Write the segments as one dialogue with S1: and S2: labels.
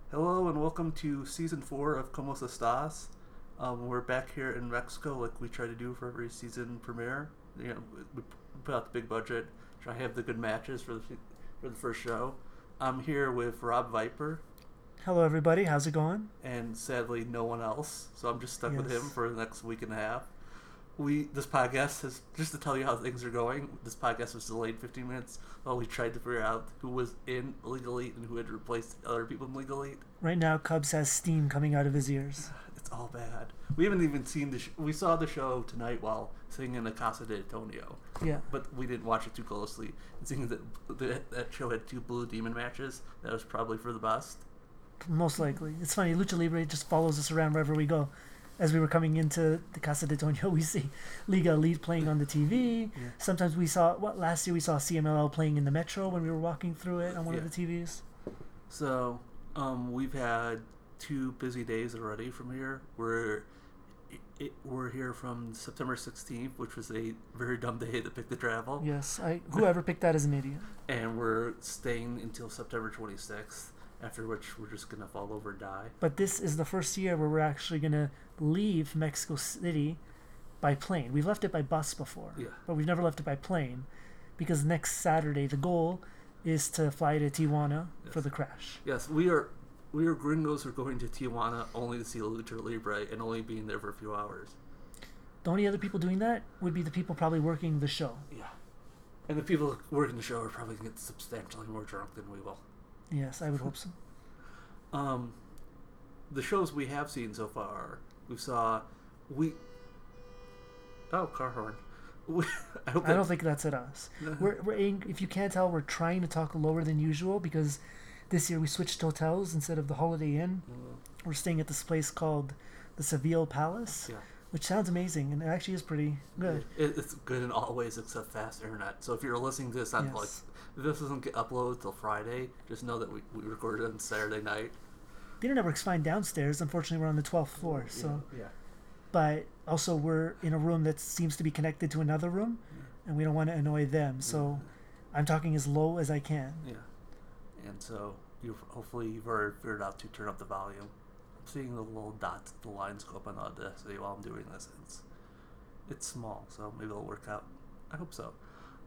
S1: Hello and welcome to season 4 of Como Estás. We're back here in Mexico like we try to do for every season premiere. We put out the big budget, try to have the good matches for the first show. I'm here with Rob Viper
S2: Hello, everybody. How's it going?
S1: and sadly no one else, so I'm just stuck with him
S2: Yes.
S1: for the next week and a half. This podcast is just to tell you how things are going. This podcast was delayed 15 minutes while we tried to figure out who was in League Elite and who had replaced other people in League Elite.
S2: Right now, Cubs has steam coming out of his ears.
S1: It's all bad. We haven't even seen we saw the show tonight while singing the Casa de Antonio,
S2: Yeah.
S1: but we didn't watch it too closely. And seeing that show had 2 Blue Demon matches, that was probably for the best.
S2: Most likely. It's funny. Lucha Libre just follows us around wherever we go. As we were coming into the Casa de Antonio, we see Liga Elite playing on the TV.
S1: Yeah.
S2: Sometimes last year we saw CMLL playing in the Metro when we were walking through it on one of the TVs.
S1: So, we've had 2 busy days already from here. We're here from September 16th, which was a very dumb day to pick the travel.
S2: Yes. Whoever picked that is an idiot.
S1: And we're staying until September 26th, after which we're just going to fall over and die.
S2: But this is the first year where we're actually going to leave Mexico City by plane. We've left it by bus before,
S1: Yeah.
S2: but we've never left it by plane because next Saturday the goal is to fly to Tijuana for
S1: Yes.
S2: the crash.
S1: Yes, we are gringos who are going to Tijuana only to see Lucha Libre and only being there for a few hours.
S2: The only other people doing that would be the people probably working the show.
S1: Yeah. And the people working the show are probably going to get substantially more drunk than we will.
S2: Yes, I would hope so.
S1: The shows we have seen so far, oh, car horn.
S2: I don't think that's at us. If you can't tell, we're trying to talk lower than usual because this year we switched hotels instead of the Holiday Inn. We're staying at this place called the Seville Palace,
S1: Yeah.
S2: which sounds amazing and it actually is pretty good.
S1: It's good in all ways except fast internet. So if you're listening to this on
S2: Yes.
S1: if this doesn't get uploaded till Friday, just know that we recorded it on Saturday night.
S2: The internet works fine downstairs. Unfortunately, we're on the 12th floor, so.
S1: Yeah.
S2: But also, we're in a room that seems to be connected to another room, and we don't want to annoy them. So, I'm talking as low as I can.
S1: Yeah. And so hopefully you've already figured out to turn up the volume. I'm seeing the little dots, the lines go up on the Audacity while I'm doing this. It's small, so maybe it'll work out. I hope so.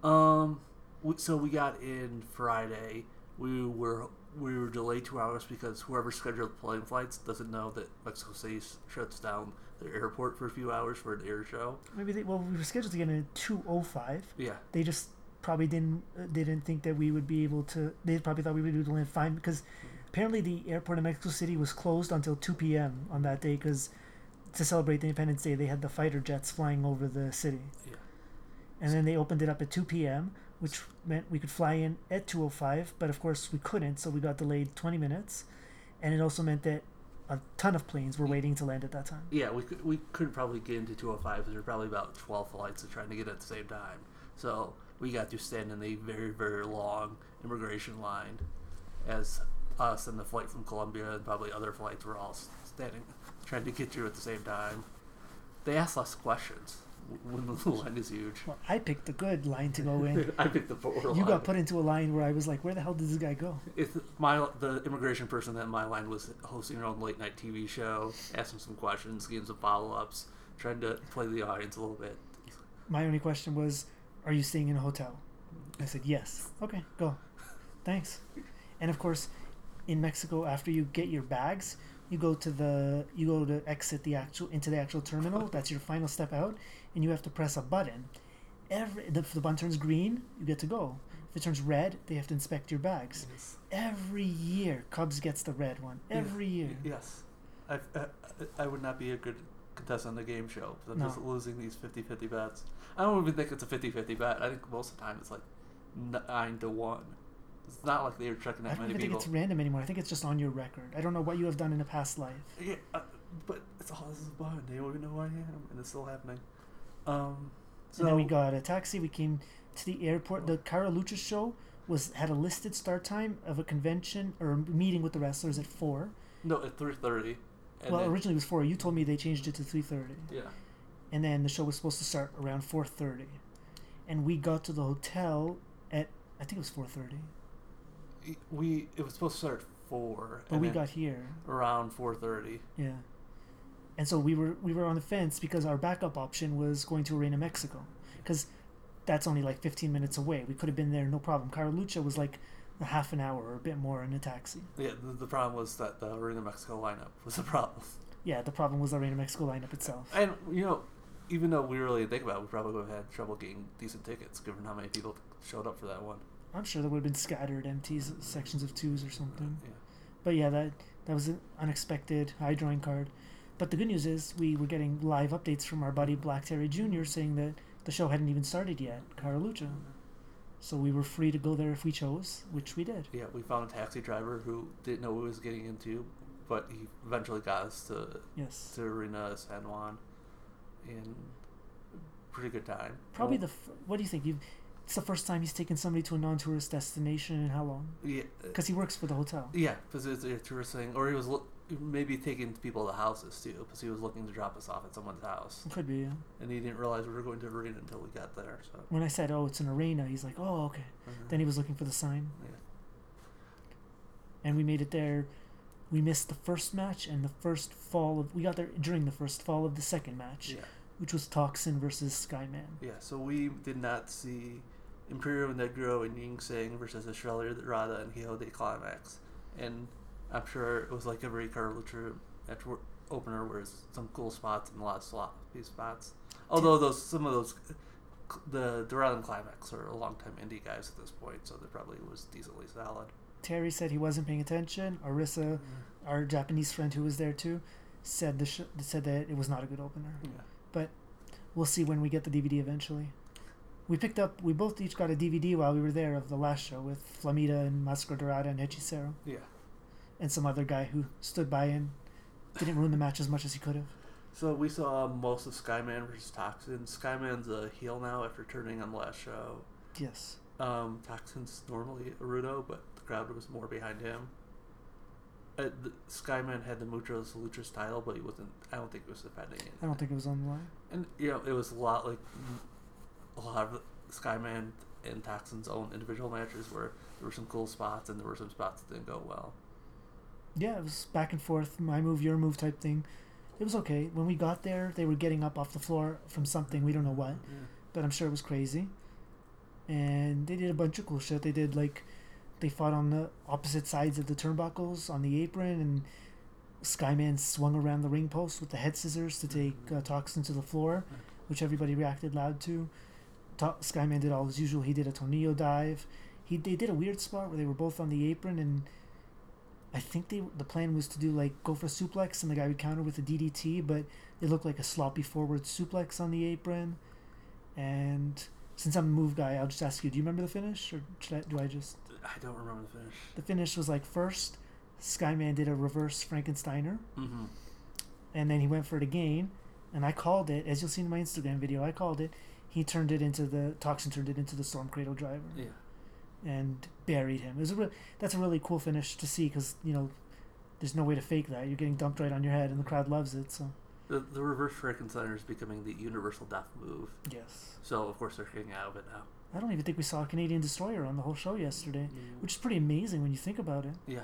S1: So we got in Friday. We were delayed 2 hours because whoever scheduled the plane flights doesn't know that Mexico City shuts down their airport for a few hours for an air show.
S2: We were scheduled to get in at 2:05.
S1: Yeah.
S2: They just probably didn't think that we would be able to. They probably thought we would be able to land fine because apparently the airport in Mexico City was closed until 2 p.m. on that day because to celebrate the Independence Day they had the fighter jets flying over the city.
S1: Yeah.
S2: And then they opened it up at 2 p.m., which meant we could fly in at 2:05, but of course we couldn't, so we got delayed 20 minutes. And it also meant that a ton of planes were waiting to land at that time.
S1: Yeah, we could probably get into 205 because there were probably about 12 flights trying to get at the same time. So we got to stand in a very, very long immigration line as us and the flight from Colombia and probably other flights were all standing trying to get you at the same time. They asked us questions when the line is huge.
S2: Well, I picked the good line to go in.
S1: I picked the poor line.
S2: You got put into a line where I was like, where the hell did this guy go?
S1: The immigration person at my line was hosting her own late night TV show, asking some questions, getting some follow ups, trying to play the audience a little bit.
S2: My only question was, are you staying in a hotel? I said, yes. Okay, go. Thanks. And of course, in Mexico, after you get your bags, you go to exit into the actual terminal. That's your final step out, and you have to press a button. If the button turns green, you get to go. If it turns red, they have to inspect your bags.
S1: Yes.
S2: Every year, Cubs gets the red one. Every year.
S1: Yes. I would not be a good contestant on the game show because I'm just losing these 50-50 bets. I don't even think it's a 50-50 bet. I think most of the time it's like 9-1. It's not like they were checking that
S2: I don't
S1: many
S2: even think
S1: people.
S2: it's random anymore. I think it's just on your record. I don't know what you have done in a past life.
S1: Yeah, but it's all this is fun. They don't even know who I am, and it's still happening. So
S2: And then we got a taxi. We came to the airport. The Cara Lucha show had a listed start time of a convention or a meeting with the wrestlers at 4.
S1: no, at 3:30.
S2: Well, originally it was 4. You told me they changed it to 3:30.
S1: Yeah.
S2: And then the show was supposed to start around 4:30. And we got to the hotel at, I think it was 4:30.
S1: It was supposed to start 4.
S2: But we got here
S1: around 4:30.
S2: Yeah. And so we were on the fence because our backup option was going to Arena Mexico, because that's only like 15 minutes away. We could have been there, no problem. Cara Lucha was like a half an hour or a bit more in a taxi.
S1: Yeah, the problem was that the Arena Mexico lineup was the problem.
S2: Yeah, the problem was the Arena Mexico lineup itself.
S1: And, even though we really think about it, we probably would have had trouble getting decent tickets, given how many people showed up for that one.
S2: I'm sure there would have been scattered empties, sections of twos or something.
S1: Yeah.
S2: But yeah, that was an unexpected high drawing card. But the good news is we were getting live updates from our buddy Black Terry Jr. saying that the show hadn't even started yet, Cara Lucha. So we were free to go there if we chose, which we did.
S1: Yeah, we found a taxi driver who didn't know what he was getting into, but he eventually got us to Arena San Juan in pretty good time.
S2: Probably what do you think? It's the first time he's taken somebody to a non-tourist destination in how long?
S1: Yeah.
S2: Because he works for the hotel.
S1: Yeah, because it's a tourist thing. Or he was maybe taking people to houses, too, because he was looking to drop us off at someone's house.
S2: Could be, yeah.
S1: And he didn't realize we were going to Arena until we got there. So
S2: when I said, it's an arena, he's like, oh, okay. Then he was looking for the sign.
S1: Yeah.
S2: And we made it there. We missed the first match and the first fall of... We got there during the first fall of the second match, which was Toxin versus Skyman.
S1: Yeah, so we did not see Imperial Negro and Ying Sing versus Estrella Dorada and Hijo de Climax. And I'm sure it was like every Cara Lucha opener, where there's some cool spots and a lot of sloppy spots. Although some of those, the Dorada and Climax are a long-time indie guys at this point, so they probably was decently solid.
S2: Terry said he wasn't paying attention. Arisa, our Japanese friend who was there too, said that it was not a good opener.
S1: Yeah.
S2: But we'll see when we get the DVD eventually. We both each got a DVD while we were there of the last show with Flamita and Mascara Dorada and Hechicero.
S1: Yeah.
S2: And some other guy who stood by and didn't ruin the match as much as he could have.
S1: So we saw most of Skyman versus Toxin. Skyman's a heel now after turning on the last show.
S2: Yes.
S1: Toxin's normally a Rudo, but the crowd was more behind him. Skyman had the Muchos Luchas title, but he wasn't. I don't think he was defending it.
S2: I don't think it was on the line.
S1: And it was a lot of Skyman and Toxin's own individual matches where there were some cool spots and there were some spots that didn't go well.
S2: Yeah, it was back and forth, my move, your move type thing. It was okay. When we got there, they were getting up off the floor from something, we don't know what, but I'm sure it was crazy. And they did a bunch of cool shit. They fought on the opposite sides of the turnbuckles on the apron, and Skyman swung around the ring post with the head scissors to take Toxin to the floor, which everybody reacted loud to. Skyman did all as usual. He did a tornillo dive. They did a weird spot where they were both on the apron, and I think the plan was to do go for a suplex, and the guy would counter with a DDT, but it looked like a sloppy forward suplex on the apron. And since I'm a move guy, I'll just ask you: do you remember the finish, or do I just?
S1: I don't remember the finish.
S2: The finish was first, Skyman did a reverse Frankensteiner, and then he went for it again, and I called it. As you'll see in my Instagram video, I called it. Toxin turned it into the Storm Cradle Driver.
S1: Yeah.
S2: And buried him. That's a really cool finish to see, because there's no way to fake that. You're getting dumped right on your head, and the crowd loves it. So
S1: the reverse Frankensteiner is becoming the universal death move.
S2: Yes.
S1: So of course they're getting out of it now.
S2: I don't even think we saw a Canadian Destroyer on the whole show yesterday, which is pretty amazing when you think about it.
S1: Yeah.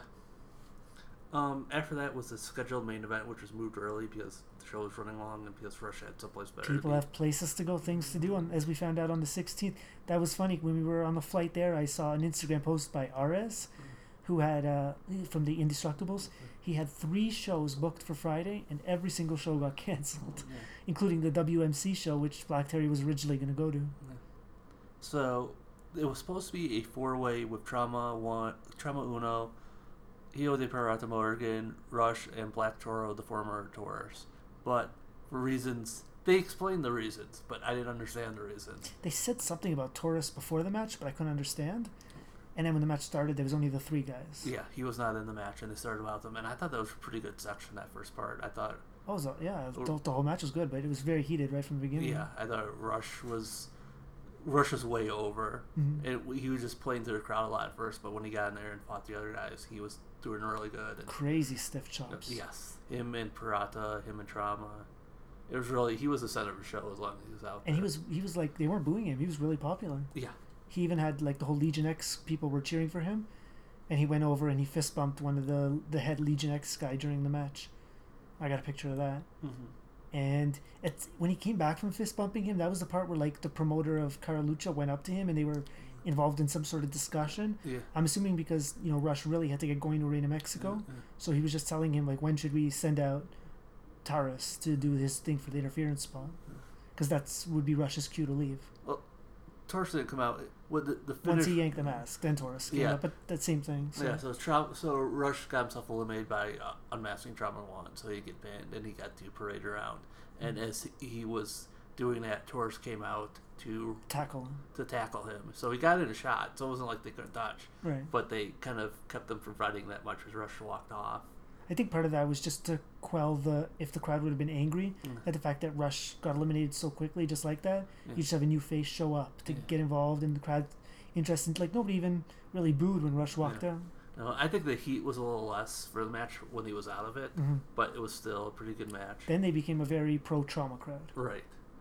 S1: After that was the scheduled main event, which was moved early because the show was running long and because Rush had someplace better.
S2: People have places to go, things to do, as we found out on the 16th. That was funny. When we were on the flight there, I saw an Instagram post by Ares, who had, from the Indestructibles, he had 3 shows booked for Friday, and every single show got canceled, including the WMC show, which Black Terry was originally going to go to.
S1: Yeah. So it was supposed to be a 4-way with Trauma Uno, Hijo de Pirata Morgan, Rush, and Black Toro, the former Taurus. But for reasons... They explained the reasons, but I didn't understand the reasons.
S2: They said something about Taurus before the match, but I couldn't understand. And then when the match started, there was only the 3 guys.
S1: Yeah, he was not in the match, and they started without them. And I thought that was a pretty good section, that first part. I thought...
S2: the whole match was good, but it was very heated right from the beginning.
S1: Yeah, I thought Rush was way over. He was just playing to the crowd a lot at first, but when he got in there and fought the other guys, he was doing really good. And
S2: crazy stiff chops.
S1: Yes. Him and Pirata, him and Trauma. It was really... He was the center of the show as long as he was out there.
S2: And he was they weren't booing him. He was really popular.
S1: Yeah.
S2: He even had, the whole Legion X people were cheering for him. and he went over and he fist bumped one of the head Legion X guy during the match. I got a picture of that. And it's when he came back from fist bumping him, that was the part where like the promoter of Cara Lucha went up to him and they were involved in some sort of discussion.
S1: Yeah.
S2: I'm assuming because Rush really had to get going to Arena Mexico, so he was just telling him like, when should we send out Taurus to do his thing for the interference spot? Because that's would be Rush's cue to leave.
S1: Well, Taurus didn't come out with the finish.
S2: Once he yanked the mask, then Taurus came out, but that same thing. So.
S1: Yeah, so Rush got himself eliminated by unmasking Trauma 1, so he get banned, and he got to parade around. And as he was doing that, Taurus came out to
S2: tackle
S1: him. So he got in a shot, so it wasn't like they couldn't touch.
S2: Right.
S1: But they kind of kept them from fighting that much as Rush walked off.
S2: I think part of that was just to quell if the crowd would have been angry at the fact that Rush got eliminated so quickly, just like that. You just have a new face show up to get involved in the crowd interest. Like nobody even really booed when Rush walked out.
S1: No, I think the heat was a little less for the match when he was out of it, but it was still a pretty good match.
S2: Then they became a very pro-trauma crowd.
S1: Right.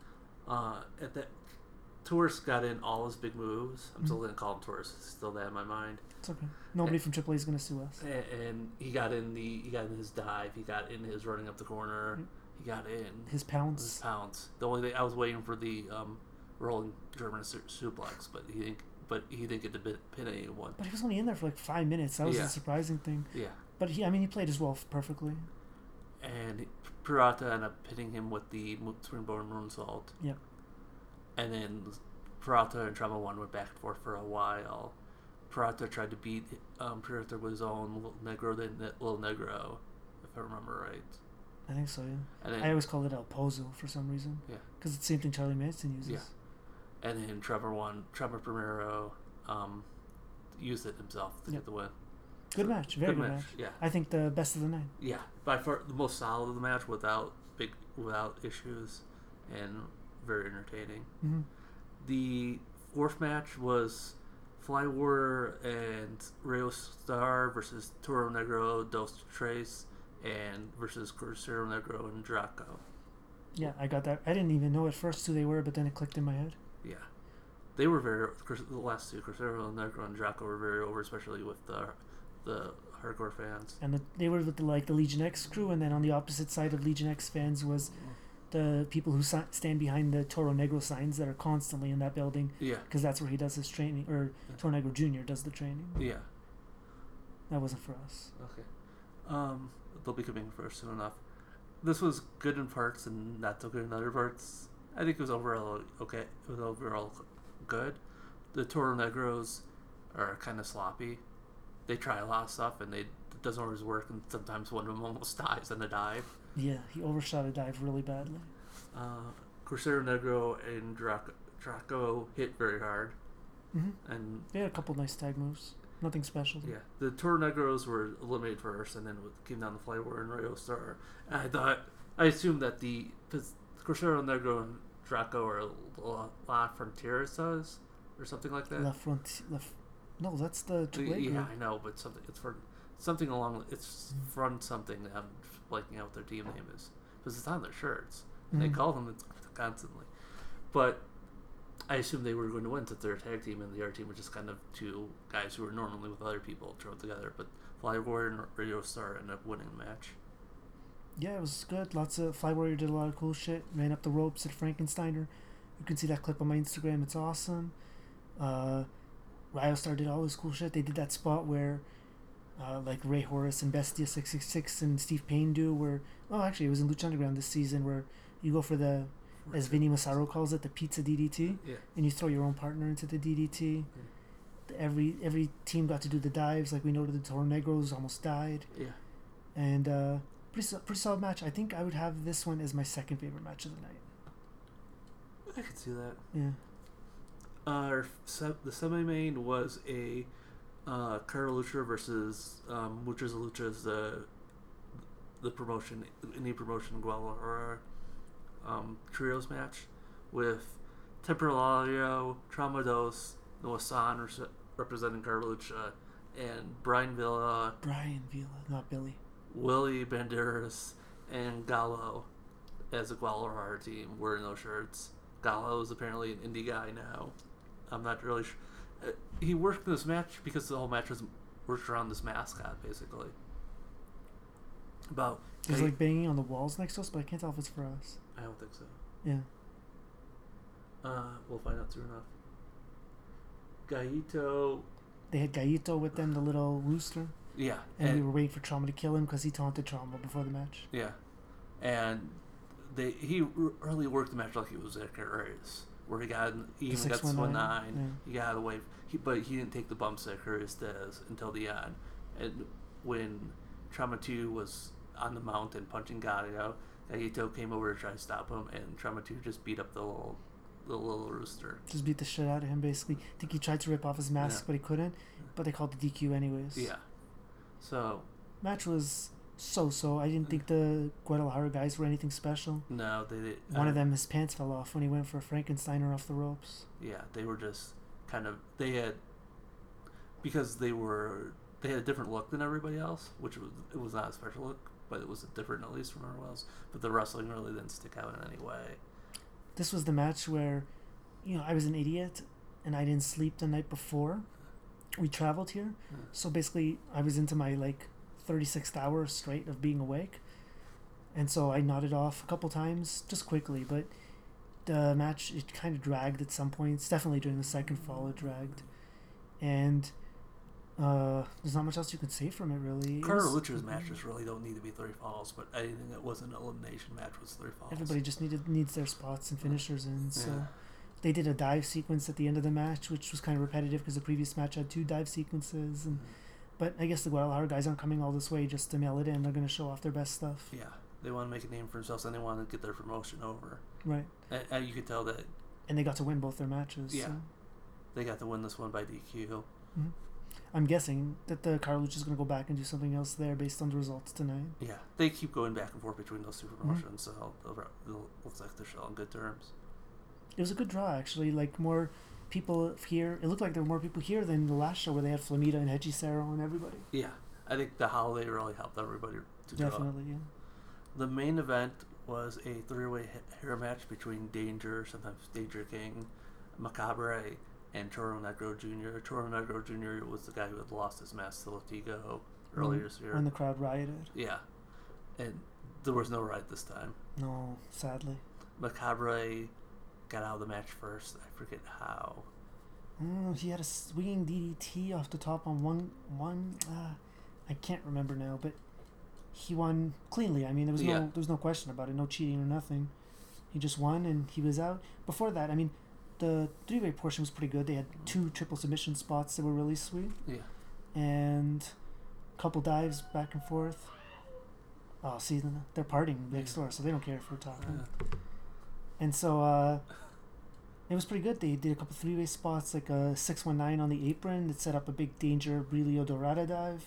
S1: At that, Taurus got in all his big moves. I'm still going to call him Taurus. It's still that in my mind.
S2: It's okay. Nobody from AAA is going to sue us.
S1: And he got in his dive. He got in his running up the corner. He got in
S2: his pounce.
S1: The only thing I was waiting for the rolling German suplex, but he didn't get to pin anyone.
S2: But he was only in there for like 5 minutes. That was the surprising thing.
S1: Yeah.
S2: But he played his role perfectly.
S1: And Pirata ended up hitting him with the Springboard Moonsault.
S2: Yep.
S1: And then Pirata and Trauma 1 went back and forth for a while. Pirata tried to beat Pirata with his own Little Negro, if I remember right.
S2: I think so, yeah.
S1: And then,
S2: I always call it El Pozo for some reason.
S1: Yeah.
S2: Because it's the same thing Charlie Manson uses.
S1: Yeah. And then Trevor Primero used it himself to get the win.
S2: Good match. Very good match.
S1: Yeah.
S2: I think the best of the night.
S1: Yeah. By far the most solid of the match without issues and very entertaining.
S2: Mm-hmm.
S1: The fourth match was Fly Warrior and Rayo Star versus Toro Negro, Dos Tres, and versus Crucero Negro and Draco.
S2: Yeah, I got that. I didn't even know at first who they were, but then it clicked in my head.
S1: Yeah. They were the last two, Crucero Negro and Draco, were very over, especially with the hardcore fans.
S2: And they were with the Legion X crew, and then on the opposite side of Legion X fans was the people who stand behind the Toro Negro signs that are constantly in that building.
S1: Yeah.
S2: Because that's where he does his training, or Toro Negro Jr. does the training.
S1: Yeah.
S2: That wasn't for us.
S1: Okay. They'll be coming for us soon enough. This was good in parts and not so good in other parts. I think it was overall okay. It was overall good. The Toro Negros are kind of sloppy. They try a lot of stuff and it doesn't always work, and sometimes one of them almost dies in a dive.
S2: Yeah, he overshot a dive really badly.
S1: Crucero Negro and Draco hit very hard.
S2: Mm-hmm.
S1: And
S2: they had a couple nice tag moves. Nothing special.
S1: Yeah, the Toro Negros were eliminated first, and then came down the Fly Warrior and Rayo Star. And I assumed that the Crucero Negro and Draco are La Frontieras or something like that.
S2: No, that's the AAA
S1: Yeah, I know, but something along. It's front something. I'm blanking out what their team name is because it's on their shirts. And They call them it constantly, but I assumed they were going to win since they're a tag team, and the other team was just kind of two guys who were normally with other people thrown together. But Fly Warrior and Radio Star ended up winning the match.
S2: Yeah, it was good. Lots of Fly Warrior did a lot of cool shit. Ran up the ropes at Frankensteiner. You can see that clip on my Instagram. It's awesome. Rayo Star did all this cool shit. They did that spot where, like Ray Horace and Bestia 666 and Steve Payne do, where actually it was in Lucha Underground this season, where you go for the, as Vinny Massaro calls it, the pizza DDT, and you throw your own partner into the DDT. Every team got to do the dives. Like we noted, the Toro Negros almost died.
S1: Yeah.
S2: And pretty solid match. I think I would have this one as my second favorite match of the night.
S1: I could see that.
S2: Yeah.
S1: The semi-main was a Cara Lucha versus Muchas Luchas, the promotion, indie promotion Guadalajara trios match with Temporalario, Trauma Dos, Noah San representing Cara Lucha, and Brian Villa, not Billy, Willie Banderas, and Gallo as a Guadalajara team wearing those shirts. Gallo is apparently an indie guy now. I'm not really sure. He worked in this match because the whole match was worked around this mascot basically. About
S2: There's like banging on the walls next to us, but I can't tell if it's for us.
S1: I don't think so.
S2: Yeah.
S1: We'll find out soon enough. Gaito.
S2: They had Gaito with them, the little rooster.
S1: Yeah,
S2: and we were waiting for Trauma to kill him because he taunted Trauma before the match.
S1: Yeah, and he really worked the match like it was like a race, where he got even got 619. He got away, but he didn't take the bumps that Curtis does until the end. And when Trauma 2 was on the mountain punching Gaito came over to try to stop him, and Trauma 2 just beat up the little rooster.
S2: Just beat the shit out of him, basically. I think he tried to rip off his mask, but he couldn't. But they called the DQ anyways.
S1: Yeah. So
S2: match was so. I didn't think the Guadalajara guys were anything special.
S1: No, they
S2: one of them, his pants fell off when he went for a Frankensteiner off the ropes.
S1: Yeah, they were just kind of because they had a different look than everybody else, which was not a special look, but it was different at least from everyone else. But the wrestling really didn't stick out in any way.
S2: This was the match where, I was an idiot and I didn't sleep the night before. We traveled here, so basically I was into my 36th hour straight of being awake, and so I nodded off a couple times just quickly, but the match, it kind of dragged at some points. Definitely during the second fall it dragged, and there's not much else you can say from it really.
S1: Carter Lucha's matches really don't need to be 3 falls, but anything that was an elimination match was 3 falls.
S2: Everybody just needs their spots and finishers in, so they did a dive sequence at the end of the match, which was kind of repetitive because the previous match had 2 dive sequences. But I guess the Guadalajara guys aren't coming all this way just to mail it in. They're going to show off their best stuff.
S1: Yeah, they want to make a name for themselves and they want to get their promotion over.
S2: Right.
S1: And you could tell that.
S2: And they got to win both their matches.
S1: Yeah.
S2: So.
S1: They got to win this one by DQ.
S2: Mm-hmm. I'm guessing that the Carter Lucha is going to go back and do something else there based on the results tonight.
S1: Yeah, they keep going back and forth between those 2 promotions, so it looks like they're still on good terms.
S2: It was a good draw, actually. More people here. It looked like there were more people here than the last show where they had Flamita and Hechicero and everybody.
S1: Yeah, I think the holiday really helped everybody to draw.
S2: Definitely, yeah.
S1: The main event was a 3-way hair match between Danger, sometimes Danger King, Macabre, and Toro Negro Jr. Toro Negro Jr. was the guy who had lost his mask to Latigo earlier this year.
S2: When the crowd rioted.
S1: Yeah, and there was no riot this time.
S2: No, sadly.
S1: Macabre got out of the match first. I forget how.
S2: He had a swinging DDT off the top on one. I can't remember now, but he won cleanly. I mean, there was no question about it, no cheating or nothing. He just won and he was out. Before that, I mean, the 3-way portion was pretty good. They had 2 triple submission spots that were really sweet.
S1: Yeah.
S2: And a couple dives back and forth. Oh, see, they're partying next door, so they don't care if we're talking. And so it was pretty good. They did a couple 3-way spots, like a 619 on the apron that set up a big Danger Brilio Dorada dive.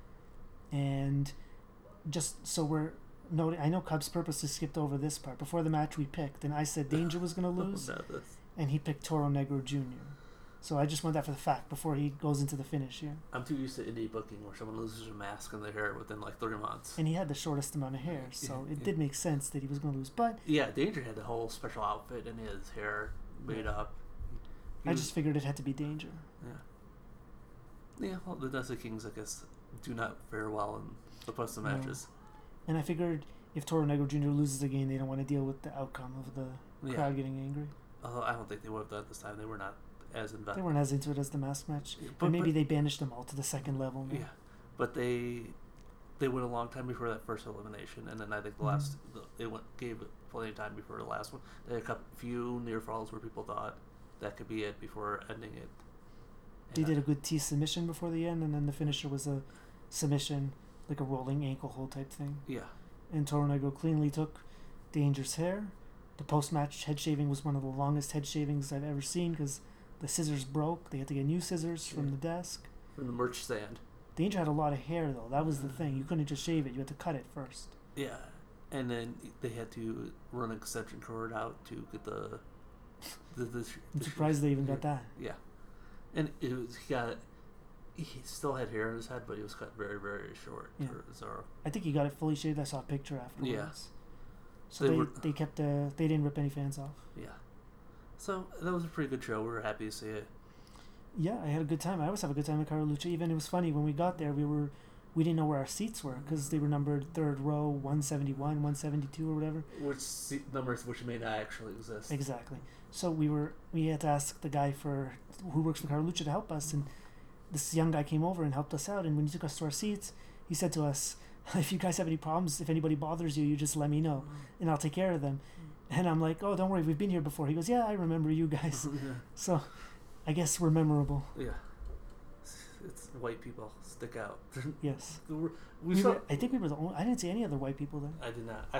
S2: And just so we're noting, I know Cubs purposely skipped over this part. Before the match we picked, and I said Danger was going to lose, and he picked Toro Negro Jr. So I just want that for the fact before he goes into the finish here.
S1: I'm too used to indie booking where someone loses a mask in their hair within 3 months.
S2: And he had the shortest amount of hair, so it did make sense that he was going to lose. But
S1: yeah, Danger had the whole special outfit and his hair made up.
S2: I just figured it had to be Danger.
S1: Yeah. Yeah, well, the Dusty Kings, I guess, do not fare well in the post matches.
S2: And I figured if Toro Negro Jr. loses again, they don't want to deal with the outcome of the crowd getting angry.
S1: Although I don't think they would have done it this time. They were not as invested.
S2: They weren't as into it as the mask match. But maybe they banished them all to the second level now.
S1: Yeah. But they went a long time before that first elimination, and then I think the last gave plenty of time before the last one. They had a few near falls where people thought that could be it before ending it.
S2: They did a good T submission before the end, and then the finisher was a submission, like a rolling ankle hold type thing.
S1: Yeah.
S2: And Toro Negro cleanly took Danger's hair. The post-match head shaving was one of the longest head shavings I've ever seen because the scissors broke. They had to get new scissors from the desk.
S1: From the merch stand.
S2: Danger had a lot of hair, though. That was the thing. You couldn't just shave it. You had to cut it first.
S1: Yeah. And then they had to run an extension cord out to get the
S2: I'm surprised they even got that.
S1: Yeah. And he still had hair in his head, but he was cut very, very short.
S2: Yeah.
S1: So
S2: I think he got it fully shaved. I saw a picture afterwards.
S1: Yeah.
S2: So they kept they didn't rip any fans off.
S1: Yeah. So that was a pretty good show. We were happy to see it.
S2: Yeah, I had a good time. I always have a good time at Carlo Lucha. Even it was funny when we got there. We didn't know where our seats were because they were numbered third row, 171, 172, or whatever.
S1: Which numbers which may not actually exist.
S2: Exactly. So we had to ask the guy who works for Carlo Lucha to help us, and this young guy came over and helped us out. And when he took us to our seats, he said to us, "If you guys have any problems, if anybody bothers you, you just let me know, and I'll take care of them." And I'm like, "Oh, don't worry, we've been here before." He goes, "Yeah, I remember you guys." So, I guess we're memorable.
S1: Yeah. It's white people stick out.
S2: Yes.
S1: I
S2: think we were the only. I didn't see any other white people there.
S1: I did not. I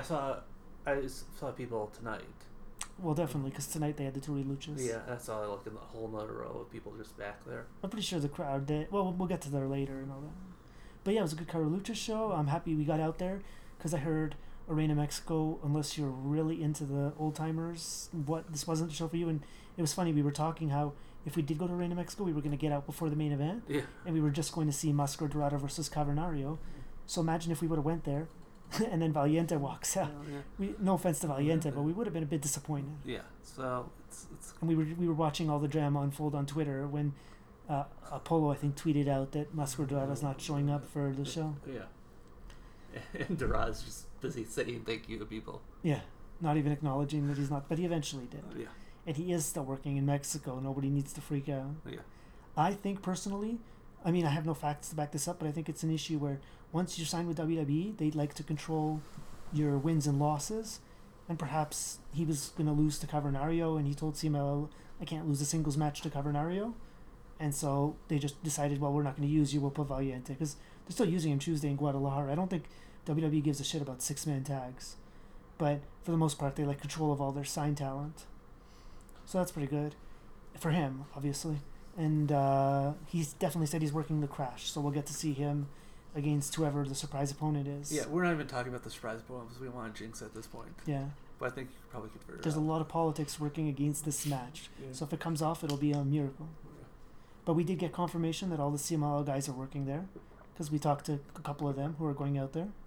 S1: saw people tonight.
S2: Well, definitely, because tonight they had the Turi Luchas.
S1: Yeah, I saw like a whole nother row of people just back there.
S2: I'm pretty sure the crowd did. Well, we'll get to there later and all that. But yeah, it was a good Carlo Lucha show. I'm happy we got out there because I heard Arena Mexico, unless you're really into the old timers, this wasn't the show for you. And it was funny, we were talking how if we did go to Arena Mexico, we were going to get out before the main event.
S1: Yeah.
S2: And we were just going to see Mascara Dorada versus Cavernario. So imagine if we would have went there and then Valiente walks out.
S1: Yeah.
S2: No offense to Valiente, but we would have been a bit disappointed.
S1: Yeah. So it's
S2: and we were watching all the drama unfold on Twitter when Apollo, I think, tweeted out that Mascara Dorada's not showing up for the show.
S1: Yeah. And Dorada's just busy saying thank you to people.
S2: Yeah. Not even acknowledging that he's not, but he eventually did.
S1: Yeah.
S2: And he is still working in Mexico. Nobody needs to freak out.
S1: Yeah.
S2: I think personally, I mean, I have no facts to back this up, but I think it's an issue where once you're signed with WWE, they'd like to control your wins and losses. And perhaps he was going to lose to Cavernario, and he told CMLL, I can't lose a singles match to Cavernario. And so they just decided, well, we're not going to use you, we'll put Valiente. Because they're still using him Tuesday in Guadalajara. I don't think WWE gives a shit about 6-man tags. But for the most part, they like control of all their signed talent. So that's pretty good. For him, obviously. And he's definitely said he's working the Crash. So we'll get to see him against whoever the surprise opponent is.
S1: Yeah, we're not even talking about the surprise opponent because we want to jinx at this point.
S2: Yeah.
S1: But I think you probably could figure it out.
S2: There's a lot of politics working against this match.
S1: Yeah.
S2: So if it comes off, it'll be a miracle.
S1: Yeah.
S2: But we did get confirmation that all the CMLL guys are working there. Because we talked to a couple of them who are going out there.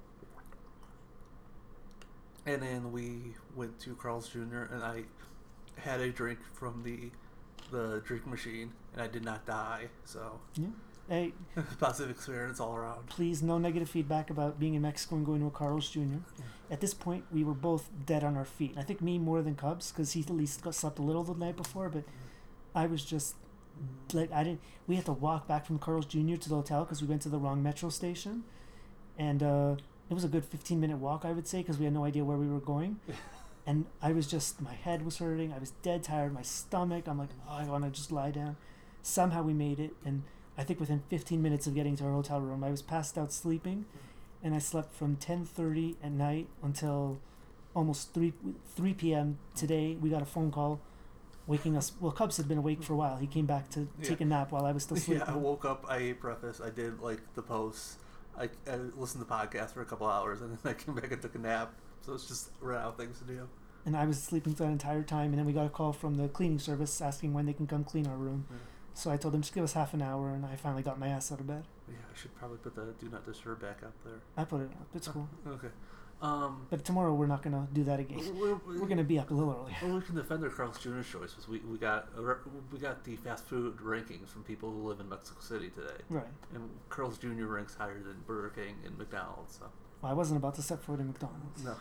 S1: And then we went to Carl's Jr. and I had a drink from the drink machine and I did not die. So
S2: yeah. Hey,
S1: positive experience all around.
S2: Please, no negative feedback about being in Mexico and going to a Carl's Jr. Yeah. At this point, we were both dead on our feet. I think me more than Cubs because he at least slept a little the night before, but I was just like we had to walk back from Carl's Jr. to the hotel because we went to the wrong metro station, and it was a good 15-minute walk, I would say, because we had no idea where we were going. And I was just, my head was hurting. I was dead tired. My stomach, I'm like, oh, I want to just lie down. Somehow we made it. And I think within 15 minutes of getting to our hotel room, I was passed out sleeping. And I slept from 10:30 at night until almost 3 p.m. Today. We got a phone call waking us. Well, Cubs had been awake for a while. He came back to take a nap while I was still sleeping.
S1: Yeah, I woke up, I ate breakfast, I did like the posts. I listened to the podcast for a couple hours and then I came back and took a nap. So it's just ran out of things to do.
S2: And I was sleeping for that entire time. And then we got a call from the cleaning service asking when they can come clean our room. Yeah. So I told them, just give us half an hour. And I finally got my ass out of bed.
S1: Yeah, I should probably put the Do Not Disturb back up there.
S2: I put it up. It's cool.
S1: Okay.
S2: But tomorrow we're not going to do that again. We're going to be up a little earlier.
S1: Well, we can defend our Carl's Jr. choice because we got the fast food rankings from people who live in Mexico City today.
S2: Right.
S1: And Carl's Jr. ranks higher than Burger King and McDonald's. So.
S2: Well, I wasn't about to step foot in McDonald's.
S1: No.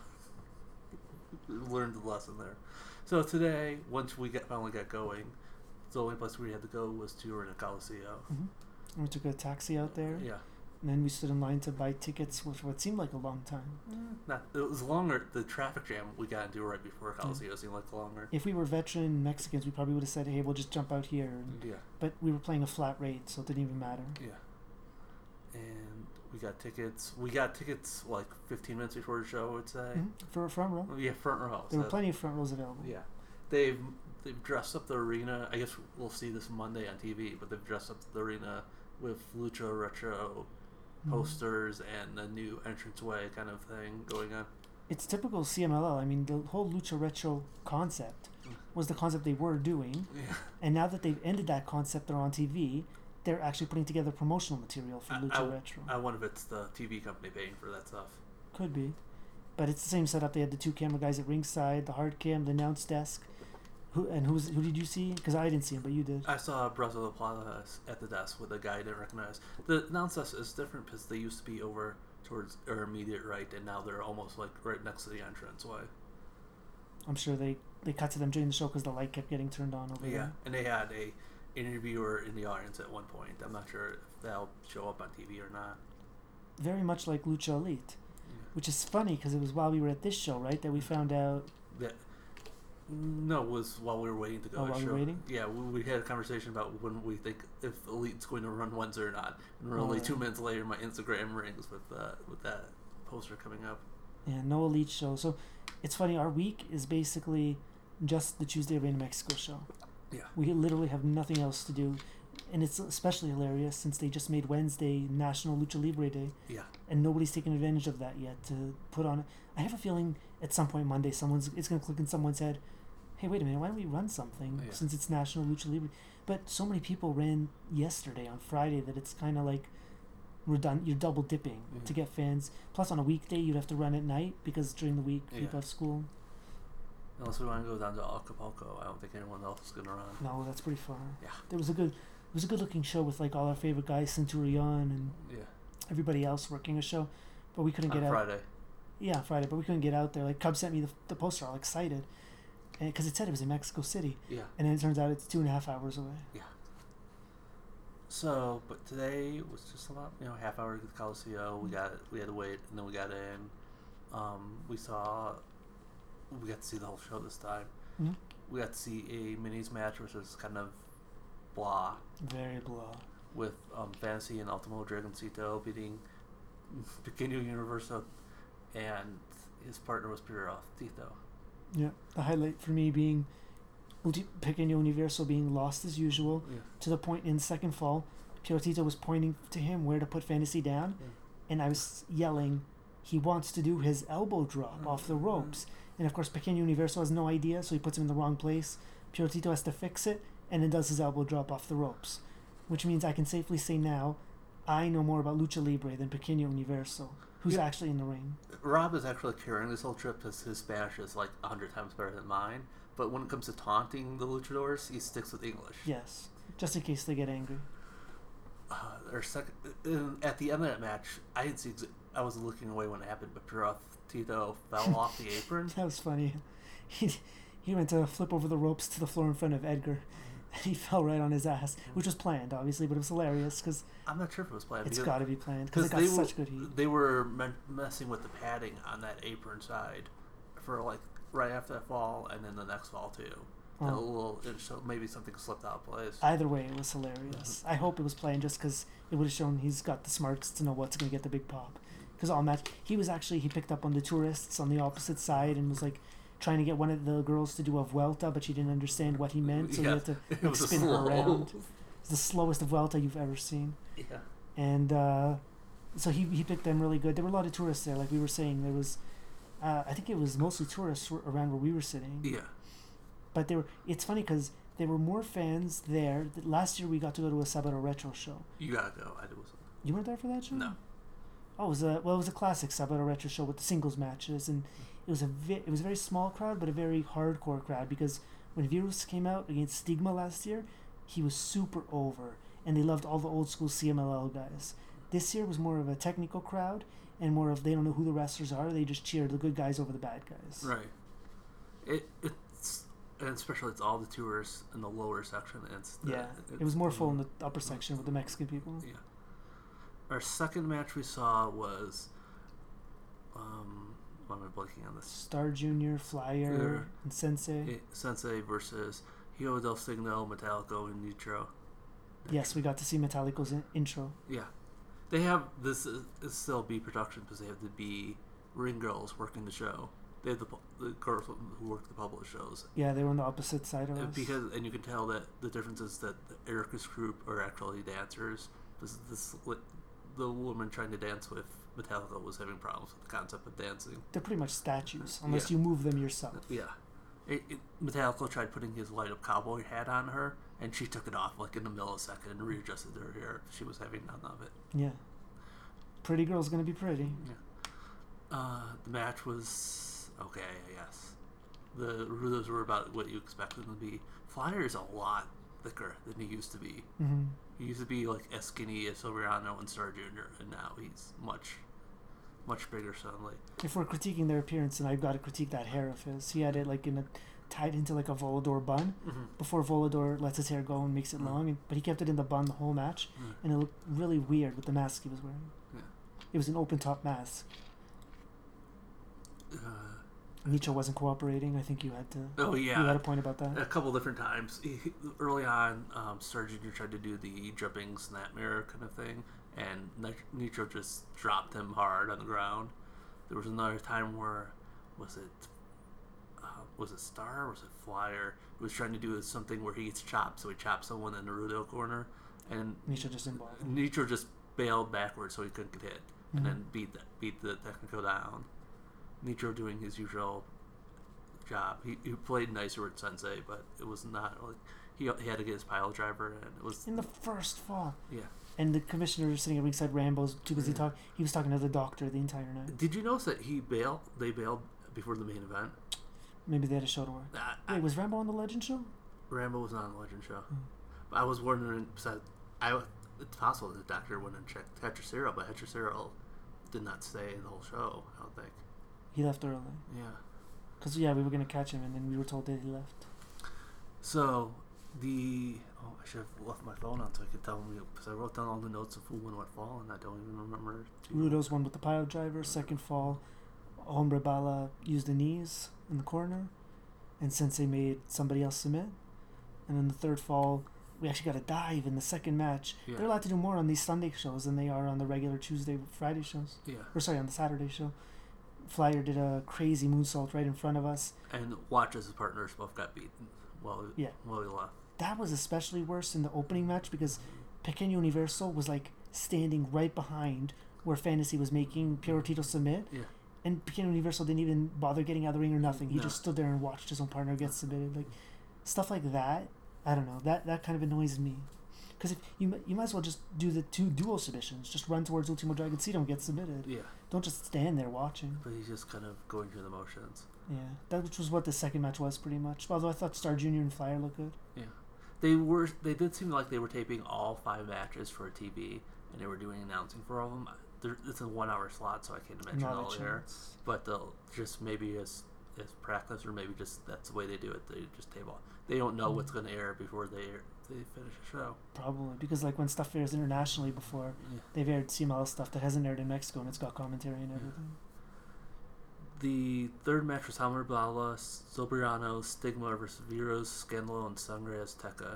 S1: Learned the lesson there. So today, once we finally got going, the only place we had to go was to Arena Coliseo.
S2: Mm-hmm. And we took a taxi out there.
S1: Yeah.
S2: And then we stood in line to buy tickets, which what seemed like a long time.
S1: It was longer. The traffic jam we got into right before Coliseo seemed like longer.
S2: If we were veteran Mexicans, we probably would have said, hey, we'll just jump out here.
S1: Yeah.
S2: But we were playing a flat rate, so it didn't even matter.
S1: Yeah. And we got tickets. We got tickets like 15 minutes before the show, I would say.
S2: Mm-hmm. For a front row?
S1: Yeah, front row.
S2: There were plenty of front rows available.
S1: Yeah. They've dressed up the arena. I guess we'll see this Monday on TV, but they've dressed up the arena with Lucha Retro posters and a new entranceway kind of thing going on.
S2: It's typical CMLL. I mean, the whole Lucha Retro concept was the concept they were doing.
S1: Yeah.
S2: And now that they've ended that concept, they're on TV, they're actually putting together promotional material for Lucha Retro.
S1: I wonder if it's the TV company paying for that stuff.
S2: Could be. But it's the same setup. They had the 2 camera guys at ringside, the hard cam, the announce desk. Who did you see? Because I didn't see him, but you did.
S1: I saw Brazil La Plata at the desk with a guy I didn't recognize. The announce desk is different because they used to be over towards our immediate right, and now they're almost like right next to the entrance way.
S2: I'm sure they cut to them during the show because the light kept getting turned on over there.
S1: And they had a interviewer in the audience at one point. I'm not sure if that'll show up on TV or not.
S2: Very much like Lucha Elite, which is funny because it was while we were at this show, right, that we found out.
S1: No, it was while we were waiting to go.
S2: Oh, while we were waiting?
S1: Yeah, we had a conversation about when we think if Elite's going to run Wednesday or not. And we're only 2 minutes later, my Instagram rings with that poster coming up.
S2: Yeah, no Elite show. So it's funny, our week is basically just the Tuesday Arena Mexico show.
S1: Yeah.
S2: We literally have nothing else to do. And it's especially hilarious since they just made Wednesday National Lucha Libre Day.
S1: Yeah.
S2: And nobody's taken advantage of that yet to put on. I have a feeling at some point Monday it's going to click in someone's head, hey, wait a minute, why don't we run something since it's National Lucha Libre? But so many people ran yesterday on Friday that it's kind of like redundant. You're double dipping to get fans. Plus on a weekday you'd have to run at night because during the week people have school.
S1: Unless we want to go down to Acapulco, I don't think anyone else is going to run.
S2: No, that's pretty far.
S1: Yeah.
S2: It was a good looking show with like all our favorite guys, Centurion and everybody else working a show, but we couldn't get out.
S1: Friday.
S2: Yeah, Friday, but we couldn't get out there. Like Cub sent me the poster, all excited, and because it said it was in Mexico City.
S1: Yeah.
S2: And then it turns out it's 2.5 hours away.
S1: Yeah. So, but today was just about half hour to get the Coliseo. We had to wait, and then we got in. We got to see the whole show this time.
S2: Mm-hmm.
S1: We got to see a minis match, which was kind of blah.
S2: Very blah.
S1: With Fantasy and Ultimo Dragoncito beating Pequeño Universo, and his partner was Puro Tito.
S2: Yeah, the highlight for me being Pequeño Universo being lost as usual, to the point in second fall, Puro Tito was pointing to him where to put Fantasy down, and I was yelling, he wants to do his elbow drop off the ropes. And of course Pequeño Universo has no idea, so he puts him in the wrong place. Puro Tito has to fix it, and then does his elbow drop off the ropes. Which means I can safely say now, I know more about Lucha Libre than Pequeño Universo, who's actually in the ring.
S1: Rob is actually carrying this whole trip because his Spanish is like 100 times better than mine. But when it comes to taunting the luchadors, he sticks with English.
S2: Yes, just in case they get angry.
S1: At the end of that match, I didn't see. I was looking away when it happened, but Puro Tito fell off the apron.
S2: That was funny. He went to flip over the ropes to the floor in front of Edgar. He fell right on his ass, which was planned, obviously, but it was hilarious because
S1: I'm not sure if it was planned.
S2: It's got to be planned because it got such good heat.
S1: They were messing with the padding on that apron side for like right after that fall, and then the next fall too. So maybe something slipped out of place.
S2: Either way, it was hilarious. I hope it was planned just because it would have shown he's got the smarts to know what's going to get the big pop. Because all match, he picked up on the tourists on the opposite side and was like trying to get one of the girls to do a vuelta, but she didn't understand what he meant, so he had to spin her around. It's the slowest vuelta you've ever seen.
S1: Yeah.
S2: And so he picked them really good. There were a lot of tourists there, like we were saying. There was, I think it was mostly tourists around where we were sitting.
S1: Yeah.
S2: But it's funny because there were more fans there. Last year we got to go to a Sabado Retro show.
S1: You gotta go.
S2: You weren't there for that show?
S1: No.
S2: Oh, it was a classic Sabado Retro show with the singles matches, and it was a very small crowd, but a very hardcore crowd, because when Virus came out against Stigma last year, he was super over, and they loved all the old school CMLL guys. This year was more of a technical crowd, and more of they don't know who the wrestlers are, they just cheer the good guys over the bad guys.
S1: Right. And especially it's all the tourists in the lower section.
S2: It was more full in the upper section with the Mexican people.
S1: Yeah. Our second match we saw was, why am I blanking on this?
S2: Star Junior, Flyer, and Sensei.
S1: Sensei versus Hijo del Signo, Metallico, and Nitro.
S2: Yes, we got to see Metallico's intro.
S1: Yeah. They have, this is still B production because they have to be ring girls working the show. They have the girls who work the published shows.
S2: Yeah, they were on the opposite side of us.
S1: And you can tell that the difference is that Erica's group are actually dancers. The woman trying to dance with Metallica was having problems with the concept of dancing.
S2: They're pretty much statues, unless you move them yourself.
S1: Yeah. Metallica tried putting his light-up cowboy hat on her, and she took it off like in a millisecond and readjusted her hair. She was having none of it.
S2: Yeah. Pretty girl's gonna be pretty.
S1: Yeah. The match was okay, I guess. the Rudos were about what you expect them to be. Flyer is a lot thicker than he used to be.
S2: Mm-hmm.
S1: He used to be like as skinny as Silverano and Star Junior, and now he's much bigger suddenly.
S2: If we're critiquing their appearance, then I've got to critique that hair of his. He had it like tied into like a Volador bun before Volador lets his hair go and makes it long, but he kept it in the bun the whole match, and it looked really weird with the mask he was wearing.
S1: Yeah.
S2: It was an open top mask. Nicho wasn't cooperating. I think you had to.
S1: Oh yeah,
S2: you had a point about that.
S1: A couple different times. Early on, Star Junior tried to do the jumping snap mirror kind of thing, and Nicho just dropped him hard on the ground. There was another time where was it Star or was it Flyer who was trying to do something where he gets chopped, so he chops someone in the Rudo corner, and
S2: Nicho just involved.
S1: Nicho just bailed backwards so he couldn't get hit, and then beat the Technico down. Nicho doing his usual job. He played nicer with Sensei, but it was not like he had to get his pile driver, and it was
S2: in the first fall.
S1: Yeah.
S2: And the commissioner was sitting at ringside. Rambo's too busy talking. He was talking to the doctor the entire night.
S1: Did you notice that they bailed before the main event?
S2: Maybe they had a show to work. Wait, was Rambo on the Legend show?
S1: Rambo was not on the Legend show. But I was wondering, it's possible that the doctor went and checked Hechicero, but Hechicero did not stay the whole show, I don't think.
S2: He left early.
S1: Yeah.
S2: Because, we were going to catch him, and then we were told that he left.
S1: So, I should have left my phone on so I could tell him, because I wrote down all the notes of who won what fall, and I don't even remember.
S2: Rudo's won with the pile driver. Second fall, Hombre Bala used the knees in the corner, and Sensei made somebody else submit. And then the third fall, we actually got a dive in the second match. Yeah. They're allowed to do more on these Sunday shows than they are on the regular Tuesday, Friday shows.
S1: Yeah.
S2: Or sorry, on the Saturday show. Flyer did a crazy moonsault right in front of us.
S1: And Watch as his partners both got beaten while we left.
S2: That was especially worse in the opening match because Pequeño Universo was like standing right behind where Fantasy was making Piero Tito submit.
S1: Yeah.
S2: And Pequeño Universo didn't even bother getting out of the ring or nothing. He just stood there and watched his own partner get submitted. Like stuff like that, I don't know. That kind of annoys me. Because if you might as well just do the two dual submissions. Just run towards Ultimo Dragoncito and get submitted.
S1: Yeah. Don't
S2: just stand there watching.
S1: But he's just kind of going through the motions.
S2: Yeah. That which was what the second match was pretty much. Although I thought Star Junior and Flyer looked good.
S1: Yeah. They did seem like they were taping all 5 matches for TV, and they were doing announcing for all of them. It's a 1 hour slot, so I can't imagine all there. But they'll just maybe as practice, or maybe just that's the way they do it. They just tape all. They don't know what's going to air before they finish the show.
S2: Probably because like when stuff airs internationally before, they've aired CMLL stuff that hasn't aired in Mexico, and it's got commentary and everything.
S1: The third match was Hammer Bala, Sobriano, Stigma versus Viros, Scandalo, and Sangre Azteca.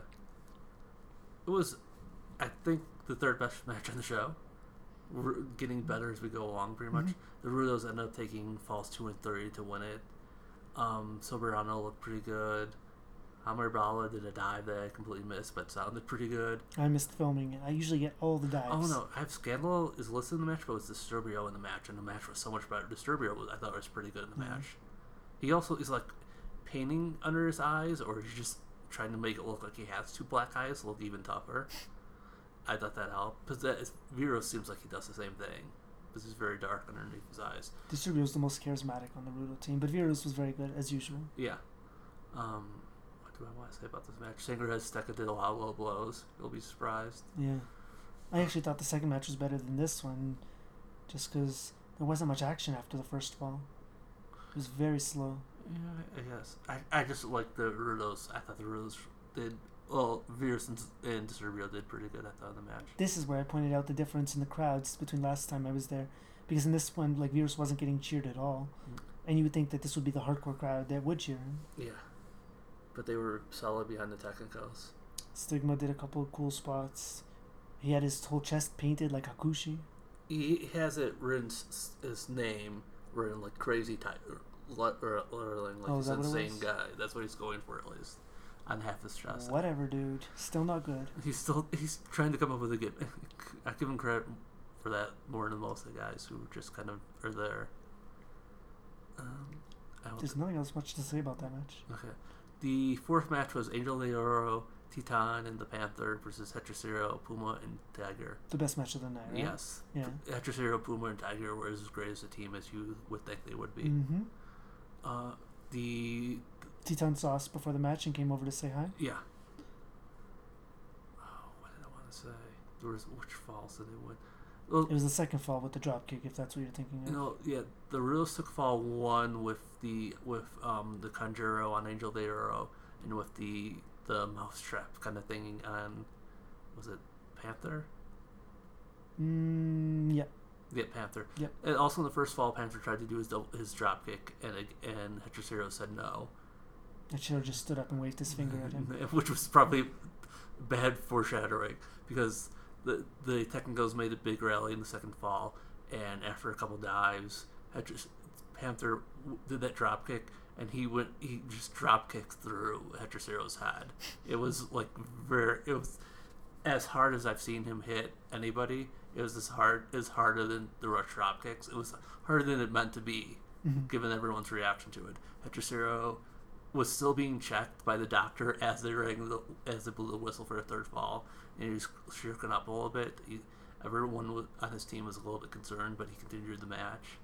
S1: It was, I think, the third best match on the show. We're getting better as we go along, pretty much. The Rudos ended up taking falls 2 and 3 to win it. Sobriano looked pretty good. Hammer Bala did a dive that I completely missed, but sounded pretty good.
S2: I missed filming it. I usually get all the dives.
S1: Oh no, I have Scandalo is listed in the match, but it was Disturbio in the match, and the match was so much better. Disturbio I thought was pretty good in the match. He also is like painting under his eyes, or he's just trying to make it look like he has 2 black eyes, look even tougher. I thought that helped. Because Vero seems like he does the same thing. Because he's very dark underneath his eyes.
S2: Disturbio was the most charismatic on the Rudo team, but Veros was very good, as usual.
S1: Yeah. What do I want to say about this match? Sangre Azteca did a lot of low blows. You'll be surprised.
S2: Yeah. I actually thought the second match was better than this one, just because there wasn't much action after the first fall. It was very slow.
S1: Yeah, I guess. I just like the Rudos. I thought the Rudos did... Well, Veers and Disturbio did pretty good, I thought, in the match.
S2: This is where I pointed out the difference in the crowds between last time I was there. Because in this one, like, Veers wasn't getting cheered at all. And you would think that this would be the hardcore crowd that would cheer him.
S1: Yeah. But they were solid behind the Technicals.
S2: Stigma did a couple of cool spots. He had his whole chest painted like Hakushi.
S1: He has it written, his name written like crazy type, lettering, like he's an insane guy. That's what he's going for, at least. On half his chest.
S2: Whatever, dude. Still not good.
S1: He's trying to come up with a gimmick. I give him credit for that more than most of the guys who just kind of are there.
S2: There's nothing else much to say about that match.
S1: Okay. The fourth match was Angel de Oro, Titan, and the Panther versus Hechicero, Puma, and Tiger.
S2: The best match of the night, right?
S1: Yes.
S2: Yeah.
S1: Hechicero, Puma, and Tiger were as great as a team as you would think they would be.
S2: Mm-hmm.
S1: The
S2: Teton saw us before the match and came over to say hi.
S1: Yeah. Oh, what did I want to say? There was which falls did they win? Well,
S2: It was the second fall with the drop kick, if that's what you're thinking of.
S1: you know, yeah, the realistic fall won with the Conjuro on Angel de Oro and with the mousetrap kind of thing on, was it Panther?
S2: Yeah.
S1: Yeah, Panther.
S2: Yep.
S1: And also in the first fall, Panther tried to do his drop kick, and Hechicero said no,
S2: Hechicero just stood up and waved his finger at him.
S1: which was probably bad foreshadowing because the Technicals made a big rally in the second fall, and after a couple dives, Panther did that drop kick, and he just drop kicked through Hechicero's head. It was it was as hard as I've seen him hit anybody. It was harder than the rush drop kicks. It was harder than it meant to be, given everyone's reaction to it. Hechicero was still being checked by the doctor as they blew the whistle for a third fall, and he was shirking up a little bit. Everyone on his team was a little bit concerned, but he continued the match.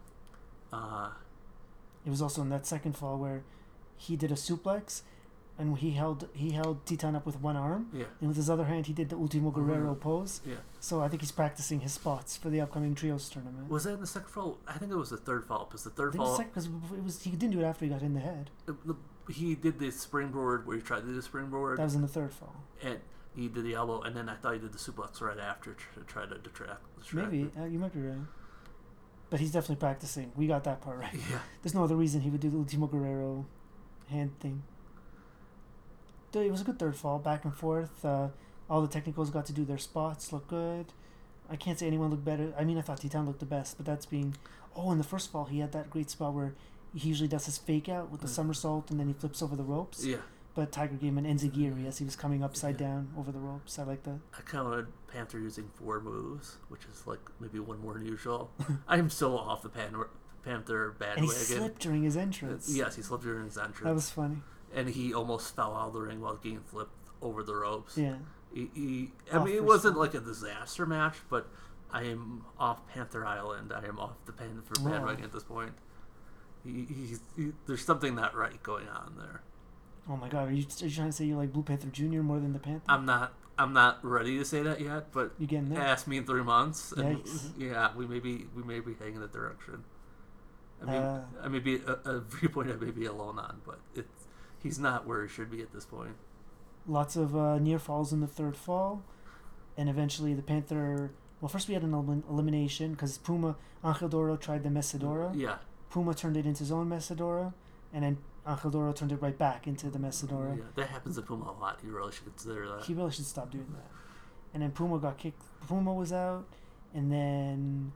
S2: It was also in that second fall where he did a suplex, and he held Titan up with one arm, and with his other hand he did the Ultimo Guerrero pose.
S1: Yeah.
S2: So I think he's practicing his spots for the upcoming trios tournament.
S1: Was that in the second fall? I think it was the third fall, because the third fall
S2: because he didn't do it after he got in the head.
S1: He did the springboard where he tried to do the springboard.
S2: That was in the third fall.
S1: And he did the elbow, and then I thought he did the suplex right after to try to detract.
S2: Maybe you might be right. But he's definitely practicing. We got that part right.
S1: Yeah.
S2: There's no other reason he would do the Ultimo Guerrero hand thing. It was a good third fall, back and forth. All the Technicals got to do their spots, look good. I can't say anyone looked better. I mean, I thought Titan looked the best, but that's being... Oh, in the first fall, he had that great spot where he usually does his fake out with the somersault, and then he flips over the ropes.
S1: Yeah.
S2: But Tiger gave him an enzigiri as he was coming upside down over the ropes. I like that.
S1: I counted Panther using 4 moves, which is maybe one more than usual. I'm so off the Panther bandwagon.
S2: And he slipped during his entrance.
S1: Yes, he slipped during his entrance.
S2: That was funny.
S1: And he almost fell out of the ring while getting flipped over the ropes.
S2: Yeah.
S1: I mean, it wasn't like a disaster match, but I am off Panther Island. I am off the Panther bandwagon at this point. There's something not right going on there.
S2: Oh my God! Are you trying to say you like Blue Panther Jr. more than the Panther?
S1: I'm not ready to say that yet, but
S2: you getting there?
S1: Ask me in 3 months, and
S2: Yikes.
S1: yeah, we may be heading that direction. I mean, I may be a viewpoint I may be alone on, but he's not where he should be at this point.
S2: Lots of near falls in the third fall, and eventually the Panther. Well, first we had an elimination because Angel Doro tried the Mesadora.
S1: Yeah.
S2: Puma turned it into his own Mesadora, and then Angel Doro turned it right back into the Mesadora.
S1: Yeah, that happens to Puma a lot. He really should consider that.
S2: He really should stop doing that. And then Puma got kicked. Puma was out, and then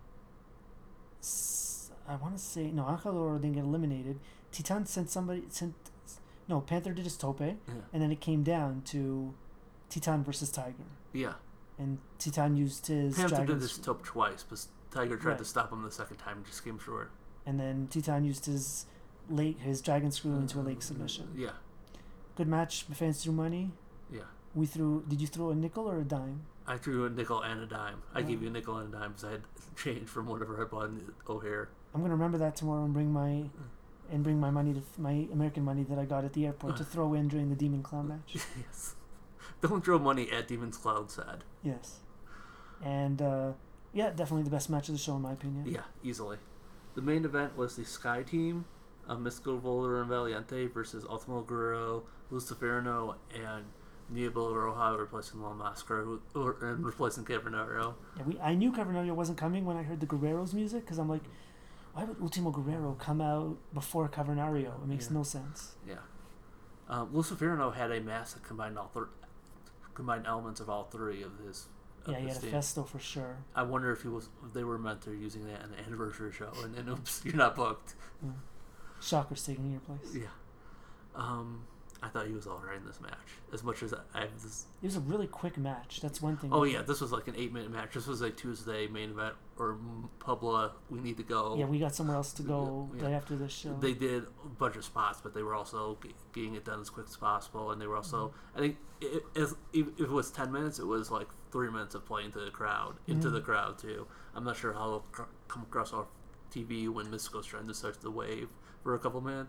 S2: I want to say no. Angel Doro didn't get eliminated. Titan Panther did his tope, and then it came down to Titan versus Tiger.
S1: Yeah.
S2: And Titan used his
S1: Panther did his tope twice, but Tiger tried to stop him the second time and just came short.
S2: And then Titan used his dragon screw into a leg submission.
S1: Yeah.
S2: Good match. The fans threw money.
S1: Yeah.
S2: Did you throw a nickel or a dime?
S1: I threw a nickel and a dime. I gave you a nickel and a dime because I had change from whatever I bought in O'Hare.
S2: I'm gonna remember that tomorrow and bring my money to my American money that I got at the airport to throw in during the Demon Clown match.
S1: Yes. Don't throw money at Demon's Clown said.
S2: Yes. And definitely the best match of the show in my opinion.
S1: Yeah, easily. The main event was the Sky Team of Mystical Volador and Valiente versus Ultimo Guerrero, Luciferino, and Niebla Roja replacing La Mascara and replacing Cavernario.
S2: Yeah, I knew Cavernario wasn't coming when I heard the Guerrero's music because I'm like, why would Ultimo Guerrero come out before Cavernario? It makes no sense.
S1: Yeah. Luciferino had a mask that combined combined elements of all three of his.
S2: Yeah, he had a Festo for sure.
S1: I wonder if they were meant to using that in the anniversary show, and then oops, you're not booked.
S2: Yeah. Shocker's taking your place.
S1: Yeah. I thought he was alright in this match. As much as I have this.
S2: It was a really quick match. That's one thing.
S1: Oh yeah, this was like an 8-minute match. This was a Tuesday main event or Puebla. We need to go.
S2: Yeah, we got somewhere else to go right after this show.
S1: They did a bunch of spots, but they were also getting it done as quick as possible. And they were also, I think, if it was 10 minutes, it was like 3 minutes of playing to the crowd, into the crowd too. I'm not sure how it'll come across our TV when Mystico's trying to start the wave for a couple minutes,